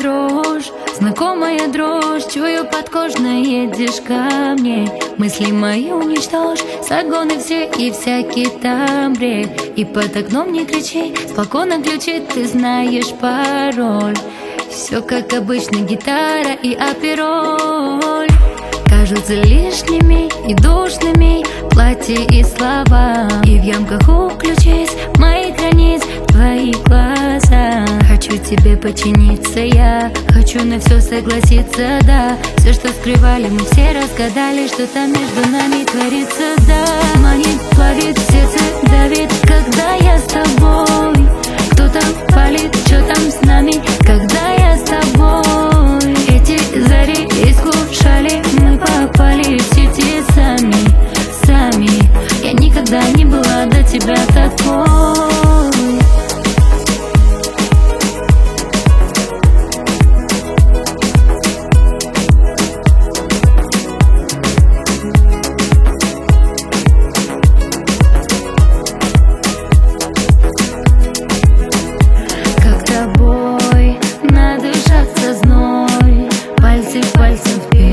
дрожь, знакомая дрожь, чую подкожно, едешь ко мне. Мысли мои уничтожь, согоны все и всякий там бред. И под окном не кричи, спокойно ключи, ты знаешь пароль. Все как обычно, гитара и апероль кажутся лишними и душными платья и слова. И в ямках уключись мои границ, твои глаза. Хочу тебе подчиниться я, хочу на все согласиться, да. Все, что скрывали, мы все разгадали, что там между нами творится, да. Манит, плавит, сердце давит, когда я с тобой. Кто там палит, что там с нами, когда я с тобой. Эти зари искушали, мы попали в сети сами. Я никогда не была до тебя такой. Как тобой надышаться зной, пальцы в пальцы вперед.